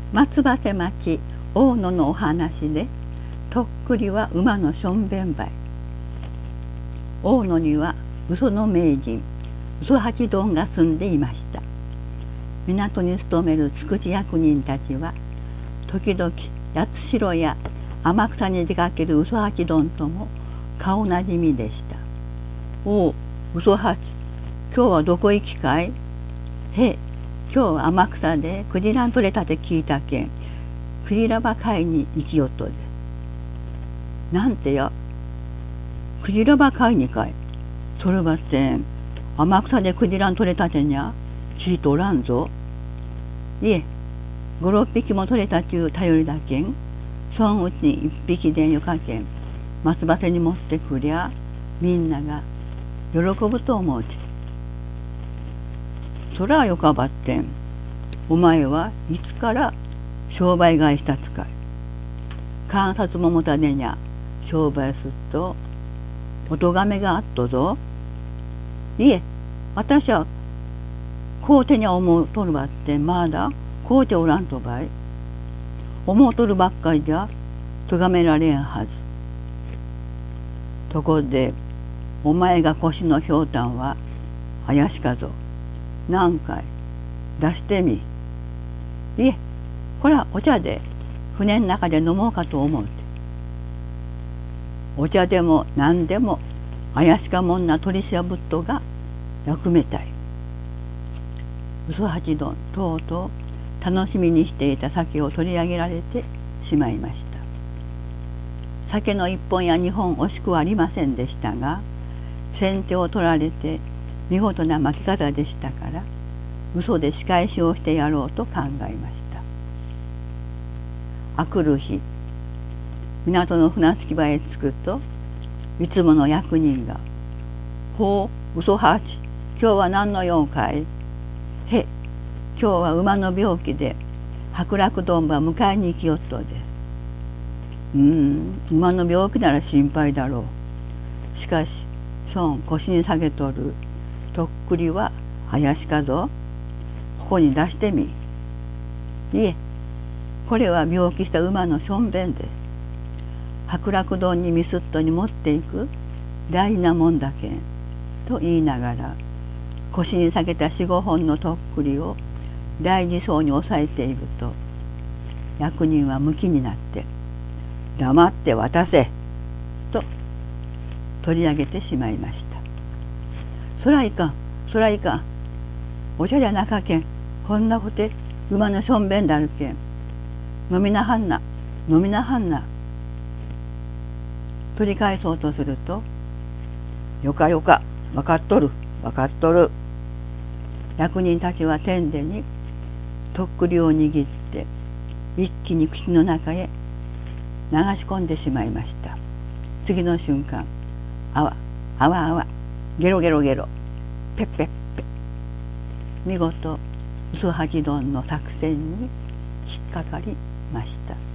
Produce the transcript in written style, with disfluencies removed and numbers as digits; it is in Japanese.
松葉瀬町大野のお話で、とっくりは馬のしょんべんばい。大野には嘘の名人嘘八丼が住んでいました。港に勤める築地役人たちは時々八代や天草に出かける嘘八丼とも顔なじみでした。おう、嘘八、今日はどこ行きかい？へえ、今日は天草でクジラ取れたって聞いたけん、クジラば買いに行きよっとで。なんてや、クジラば買いにかい。そればってん、天草でクジラ取れたてにゃ聞いとおらんぞ。いえ、5、6匹も取れたちゅう頼りだけん、そんうちに1匹でんよかけん、松葉瀬に持ってくりゃ、みんなが喜ぶと思うて。そらよかばってん、お前はいつから商売買いしたつかい。観察ももたでにゃ商売すっとお咎めがあっとぞ。いえ、私はこうてにゃ思うとるばってまだこうておらんとばい。思うとるばっかりじゃ咎められんはず。ところでお前が腰のひょうたんは怪しかぞ。何回出してみ。いえ、これはお茶で船の中で飲もうかと思うて。お茶でも何でも怪しかもんな取りしゃぶっとが役めたい。嘘八丼とうとう楽しみにしていた酒を取り上げられてしまいました。酒の1本や2本惜しくはありませんでしたが、先手を取られて見事な巻き方でしたから、嘘で仕返しをしてやろうと考えました。あくる日、港の船着き場へ着くと、いつもの役人が「ほう、嘘八、今日は何の用かい？へ、今日は馬の病気で白楽どんば迎えに行きよっとで。馬の病気なら心配だろう。しかし、そん腰に下げとるとっくりは怪しかぞ。ここに出してみ。いえ、これは病気した馬のしょんべんです。白楽丼にミスットに持っていく大事なもんだけん」と言いながら、腰に下げた4、5本のとっくりを大事そうに押さえていると、役人はムキになって「黙って渡せ」と取り上げてしまいました。そらいかん、そらいかん。お茶じゃなかけん、こんなことで馬のしょんべんだるけん。飲みなはんな、飲みなはんな。取り返そうとすると、よかよか、分かっとる、分かっとる。役人たちは天でにとっくりを握って一気に口の中へ流し込んでしまいました。次の瞬間、あわあわあわ、ゲロゲロゲロ、ペッペッペ。見事嘘八丼の作戦に引っかかりました。